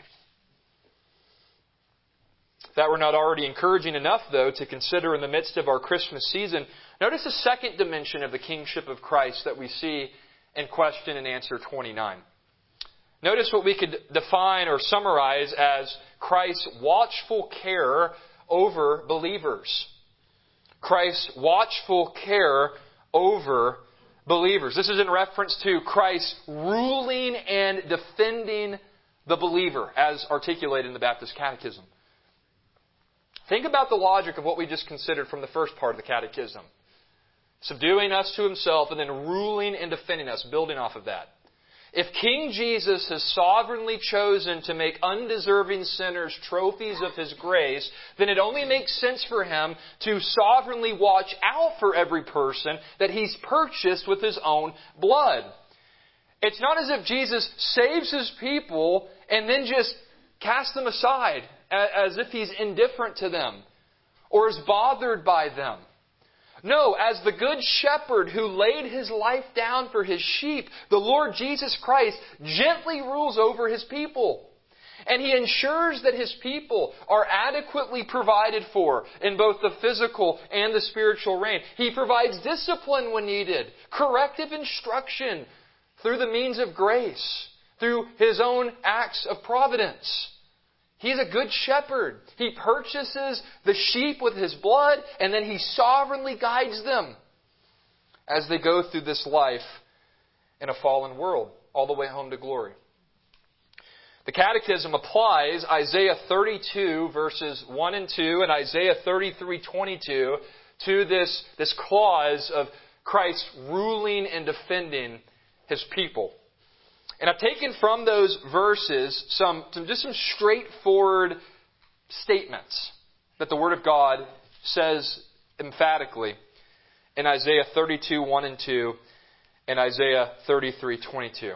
If that were not already encouraging enough, though, to consider in the midst of our Christmas season, notice the second dimension of the kingship of Christ that we see in question and answer twenty-nine. Notice what we could define or summarize as Christ's watchful care over believers. Christ's watchful care over believers. This is in reference to Christ ruling and defending the believer, as articulated in the Baptist Catechism. Think about the logic of what we just considered from the first part of the Catechism. Subduing us to Himself and then ruling and defending us, building off of that. If King Jesus has sovereignly chosen to make undeserving sinners trophies of His grace, then it only makes sense for Him to sovereignly watch out for every person that He's purchased with His own blood. It's not as if Jesus saves His people and then just casts them aside as if He's indifferent to them or is bothered by them. No, as the good shepherd who laid His life down for His sheep, the Lord Jesus Christ gently rules over His people. And He ensures that His people are adequately provided for in both the physical and the spiritual reign. He provides discipline when needed, corrective instruction through the means of grace, through His own acts of providence. He's a good shepherd. He purchases the sheep with His blood, and then He sovereignly guides them as they go through this life in a fallen world, all the way home to glory. The Catechism applies Isaiah thirty-two, verses one and two, and Isaiah thirty-three, twenty-two to this, this clause of Christ ruling and defending His people. And I've taken from those verses some, some just some straightforward statements that the Word of God says emphatically in Isaiah thirty-two, one and two, and Isaiah thirty-three, twenty-two.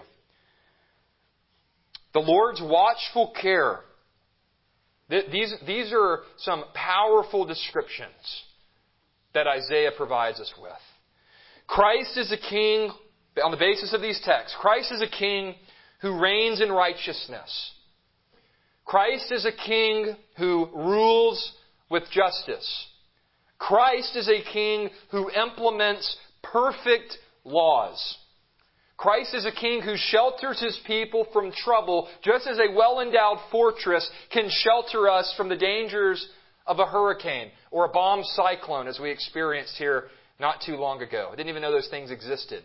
The Lord's watchful care. These, these are some powerful descriptions that Isaiah provides us with. Christ is a king. On the basis of these texts, Christ is a king who reigns in righteousness. Christ is a king who rules with justice. Christ is a king who implements perfect laws. Christ is a king who shelters His people from trouble, just as a well-endowed fortress can shelter us from the dangers of a hurricane or a bomb cyclone, as we experienced here not too long ago. I didn't even know those things existed.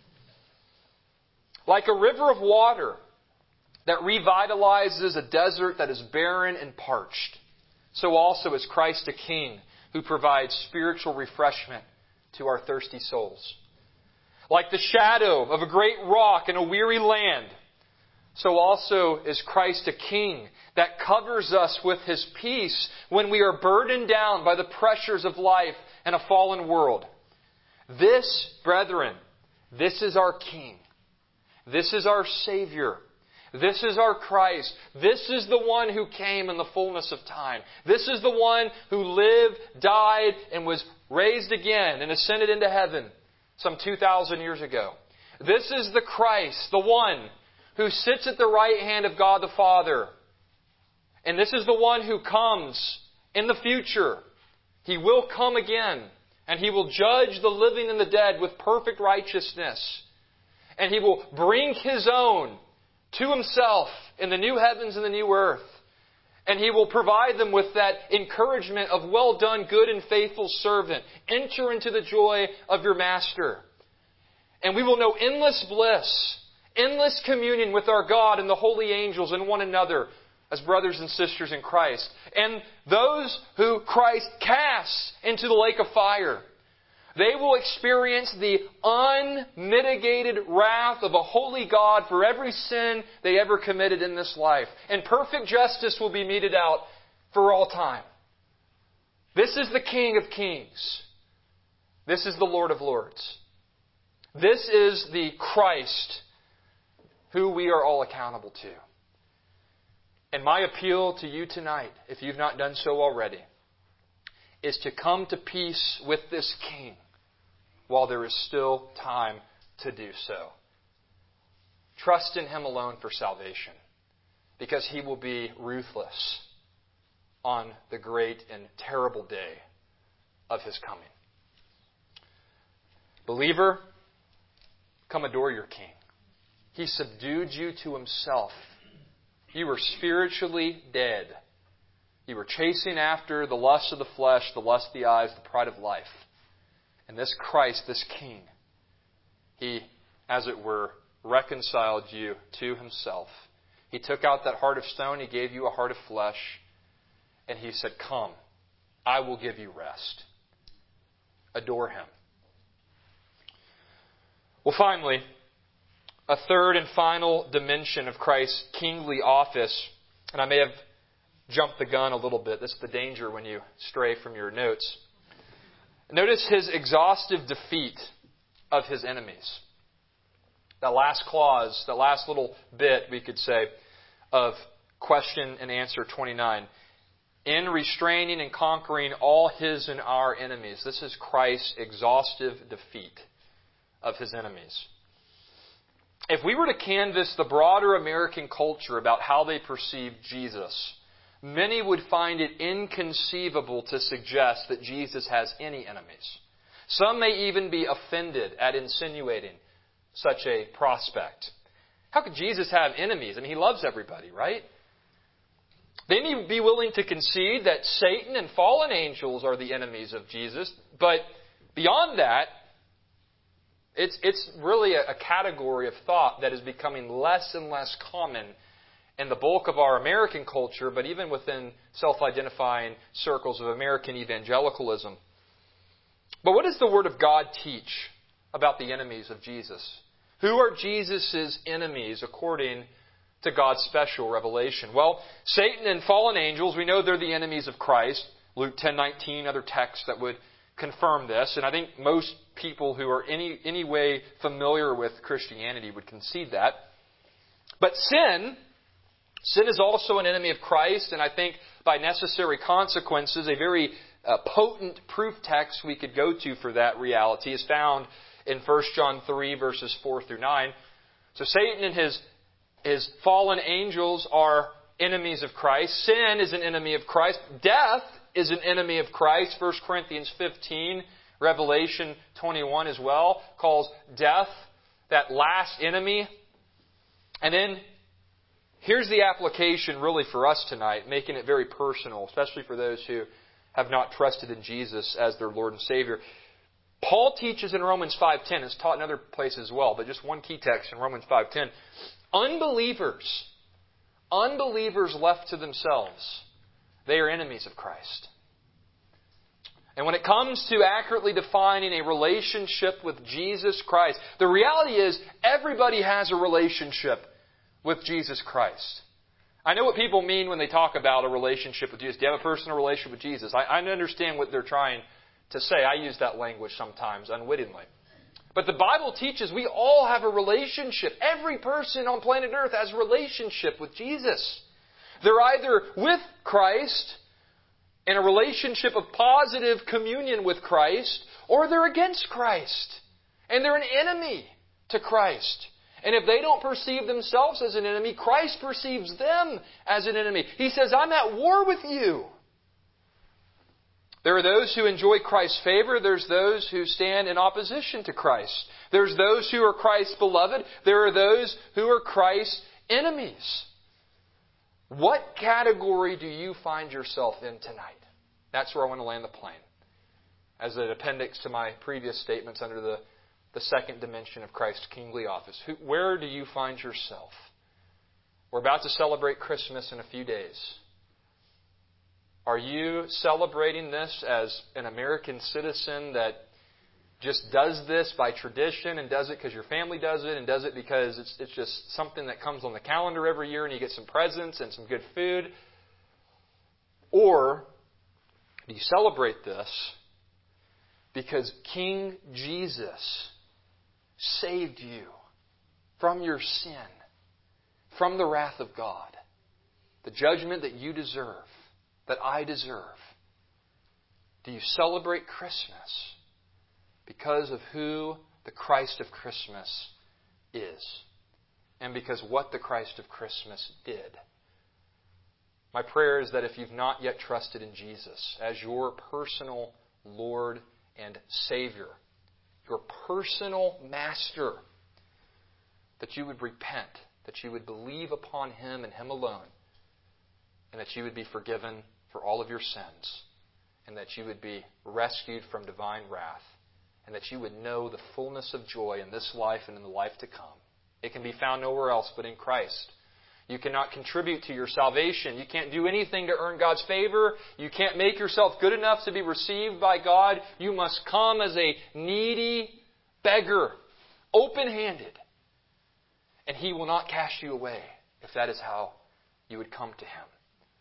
Like a river of water that revitalizes a desert that is barren and parched, so also is Christ a king who provides spiritual refreshment to our thirsty souls. Like the shadow of a great rock in a weary land, so also is Christ a king that covers us with His peace when we are burdened down by the pressures of life in a fallen world. This, brethren, this is our King. This is our Savior. This is our Christ. This is the one who came in the fullness of time. This is the one who lived, died, and was raised again and ascended into heaven some two thousand years ago. This is the Christ, the one who sits at the right hand of God the Father. And this is the one who comes in the future. He will come again, and He will judge the living and the dead with perfect righteousness. And He will bring His own to Himself in the new heavens and the new earth. And He will provide them with that encouragement of, well done, good and faithful servant. Enter into the joy of your Master. And we will know endless bliss, endless communion with our God and the holy angels and one another as brothers and sisters in Christ. And those who Christ casts into the lake of fire, they will experience the unmitigated wrath of a holy God for every sin they ever committed in this life. And perfect justice will be meted out for all time. This is the King of Kings. This is the Lord of Lords. This is the Christ who we are all accountable to. And my appeal to you tonight, if you've not done so already, is to come to peace with this King while there is still time to do so. Trust in Him alone for salvation, because He will be ruthless on the great and terrible day of His coming. Believer, come adore your King. He subdued you to Himself. You were spiritually dead. You were chasing after the lust of the flesh, the lust of the eyes, the pride of life. And this Christ, this King, He, as it were, reconciled you to Himself. He took out that heart of stone. He gave you a heart of flesh. And He said, come, I will give you rest. Adore Him. Well, finally, a third and final dimension of Christ's kingly office, and I may have jumped the gun a little bit. This is the danger when you stray from your notes. Notice His exhaustive defeat of His enemies. That last clause, that last little bit, we could say, of question and answer twenty-nine. In restraining and conquering all His and our enemies. This is Christ's exhaustive defeat of His enemies. If we were to canvass the broader American culture about how they perceive Jesus, many would find it inconceivable to suggest that Jesus has any enemies. Some may even be offended at insinuating such a prospect. How could Jesus have enemies? I mean, He loves everybody, right? They may be willing to concede that Satan and fallen angels are the enemies of Jesus, but beyond that, it's, it's really a, a category of thought that is becoming less and less common in the bulk of our American culture, but even within self-identifying circles of American evangelicalism. But what does the Word of God teach about the enemies of Jesus? Who are Jesus' enemies according to God's special revelation? Well, Satan and fallen angels, we know they're the enemies of Christ. Luke ten nineteen, other texts that would confirm this. And I think most people who are any, any way familiar with Christianity would concede that. But sin... Sin is also an enemy of Christ, and I think by necessary consequences, a very uh, potent proof text we could go to for that reality is found in First John three, verses four through nine. So Satan and his, his fallen angels are enemies of Christ. Sin is an enemy of Christ. Death is an enemy of Christ. First Corinthians fifteen, Revelation twenty-one as well, calls death that last enemy. And then here's the application really for us tonight, making it very personal, especially for those who have not trusted in Jesus as their Lord and Savior. Paul teaches in Romans five ten, it's taught in other places as well, but just one key text in Romans five ten. Unbelievers, unbelievers left to themselves, they are enemies of Christ. And when it comes to accurately defining a relationship with Jesus Christ, the reality is everybody has a relationship with Jesus Christ. I know what people mean when they talk about a relationship with Jesus. Do you have a personal relationship with Jesus? I, I understand what they're trying to say. I use that language sometimes unwittingly. But the Bible teaches we all have a relationship. Every person on planet Earth has a relationship with Jesus. They're either with Christ in a relationship of positive communion with Christ, or they're against Christ. And they're an enemy to Christ. And if they don't perceive themselves as an enemy, Christ perceives them as an enemy. He says, I'm at war with you. There are those who enjoy Christ's favor. There's those who stand in opposition to Christ. There's those who are Christ's beloved. There are those who are Christ's enemies. What category do you find yourself in tonight? That's where I want to land the plane. As an appendix to my previous statements under the, the second dimension of Christ's kingly office. Who, where do you find yourself? We're about to celebrate Christmas in a few days. Are you celebrating this as an American citizen that just does this by tradition and does it because your family does it and does it because it's, it's just something that comes on the calendar every year and you get some presents and some good food? Or do you celebrate this because King Jesus saved you from your sin, from the wrath of God, the judgment that you deserve, that I deserve? Do you celebrate Christmas because of who the Christ of Christmas is and because what the Christ of Christmas did? My prayer is that if you've not yet trusted in Jesus as your personal Lord and Savior, your personal Master, that you would repent, that you would believe upon Him and Him alone, and that you would be forgiven for all of your sins, and that you would be rescued from divine wrath, and that you would know the fullness of joy in this life and in the life to come. It can be found nowhere else but in Christ. You cannot contribute to your salvation. You can't do anything to earn God's favor. You can't make yourself good enough to be received by God. You must come as a needy beggar, open-handed. And He will not cast you away if that is how you would come to Him.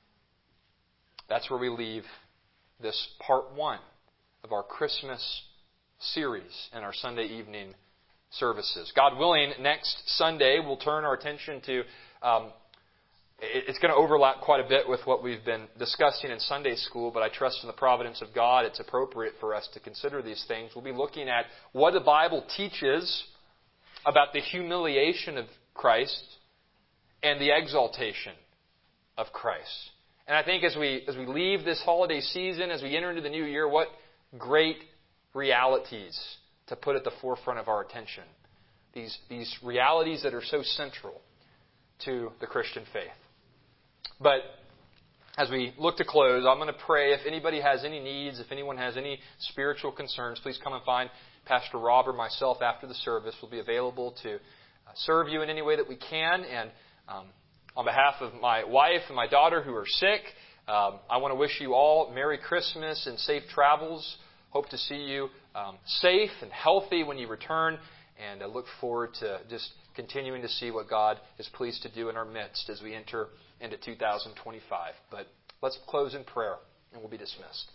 That's where we leave this part one of our Christmas series and our Sunday evening services. God willing, next Sunday we'll turn our attention to, um, it's going to overlap quite a bit with what we've been discussing in Sunday school, but I trust in the providence of God it's appropriate for us to consider these things. We'll be looking at what the Bible teaches about the humiliation of Christ and the exaltation of Christ. And I think as we as we leave this holiday season, as we enter into the new year, what great realities to put at the forefront of our attention. These, these realities that are so central to the Christian faith. But as we look to close, I'm going to pray. If anybody has any needs, if anyone has any spiritual concerns, please come and find Pastor Rob or myself after the service. We'll be available to serve you in any way that we can. And um, on behalf of my wife and my daughter who are sick, um, I want to wish you all Merry Christmas and safe travels. Hope to see you um, safe and healthy when you return, and I look forward to just continuing to see what God is pleased to do in our midst as we enter into two thousand twenty-five. But let's close in prayer, and we'll be dismissed.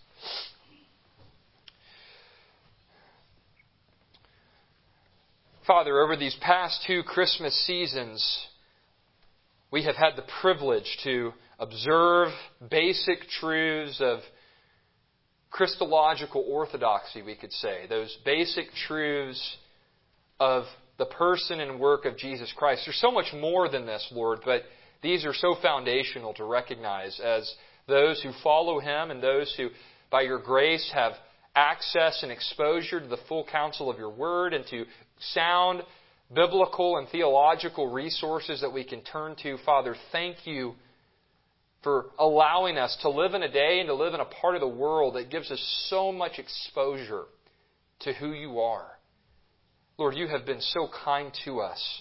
Father, over these past two Christmas seasons, we have had the privilege to observe basic truths of Christological orthodoxy, we could say. Those basic truths of the person and work of Jesus Christ. There's so much more than this, Lord, but these are so foundational to recognize as those who follow Him and those who, by Your grace, have access and exposure to the full counsel of Your Word and to sound biblical and theological resources that we can turn to. Father, thank You for allowing us to live in a day and to live in a part of the world that gives us so much exposure to who You are. Lord, You have been so kind to us.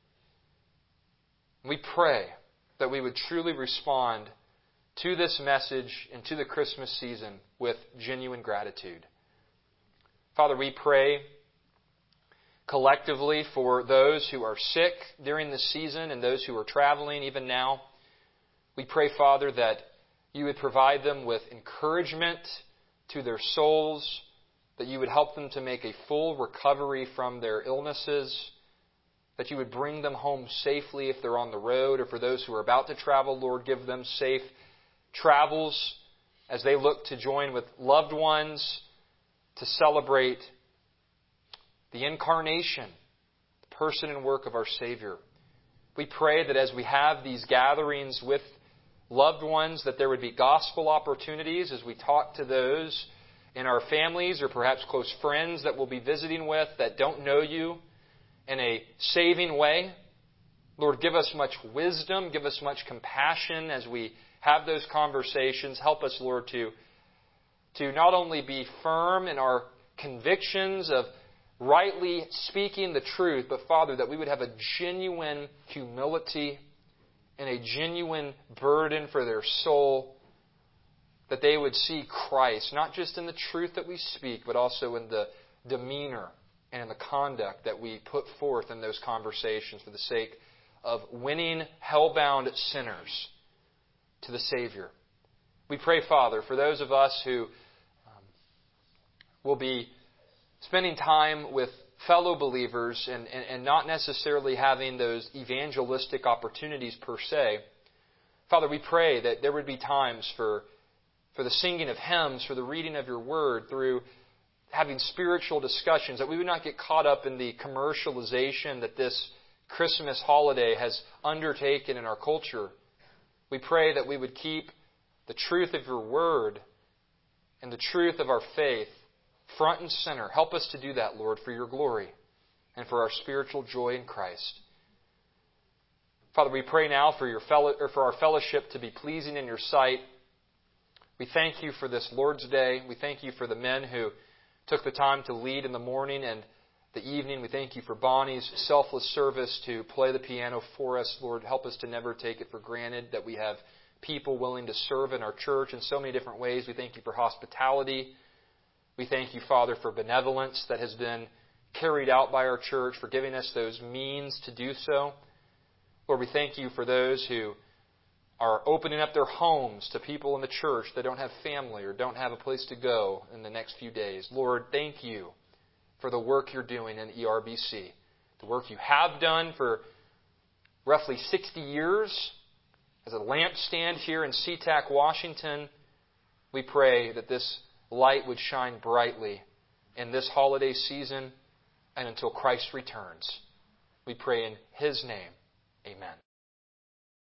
We pray that we would truly respond to this message and to the Christmas season with genuine gratitude. Father, we pray collectively for those who are sick during this season and those who are traveling even now. We pray, Father, that You would provide them with encouragement to their souls, that You would help them to make a full recovery from their illnesses, that You would bring them home safely if they're on the road, or for those who are about to travel, Lord, give them safe travels as they look to join with loved ones to celebrate the incarnation, the person and work of our Savior. We pray that as we have these gatherings with loved ones, that there would be gospel opportunities as we talk to those in our families or perhaps close friends that we'll be visiting with that don't know You in a saving way. Lord, give us much wisdom, give us much compassion as we have those conversations. Help us, Lord, to, to not only be firm in our convictions of rightly speaking the truth, but, Father, that we would have a genuine humility and a genuine burden for their soul, that they would see Christ, not just in the truth that we speak, but also in the demeanor and in the conduct that we put forth in those conversations for the sake of winning hell-bound sinners to the Savior. We pray, Father, for those of us who um, will be spending time with fellow believers and, and, and not necessarily having those evangelistic opportunities per se. Father, we pray that there would be times for, for the singing of hymns, for the reading of your word, through having spiritual discussions, that we would not get caught up in the commercialization that this Christmas holiday has undertaken in our culture. We pray that we would keep the truth of your word and the truth of our faith front and center. Help us to do that, Lord, for your glory and for our spiritual joy in Christ. Father, we pray now for your fellow, or for our fellowship to be pleasing in your sight. We thank you for this Lord's Day. We thank you for the men who took the time to lead in the morning and the evening. We thank you for Bonnie's selfless service to play the piano for us. Lord, help us to never take it for granted that we have people willing to serve in our church in so many different ways. We thank you for hospitality. We thank you, Father, for benevolence that has been carried out by our church, for giving us those means to do so. Lord, we thank you for those who are opening up their homes to people in the church that don't have family or don't have a place to go in the next few days. Lord, thank you for the work you're doing in E R B C, the work you have done for roughly sixty years as a lampstand here in SeaTac, Washington. We pray that this light would shine brightly in this holiday season and until Christ returns. We pray in His name. Amen.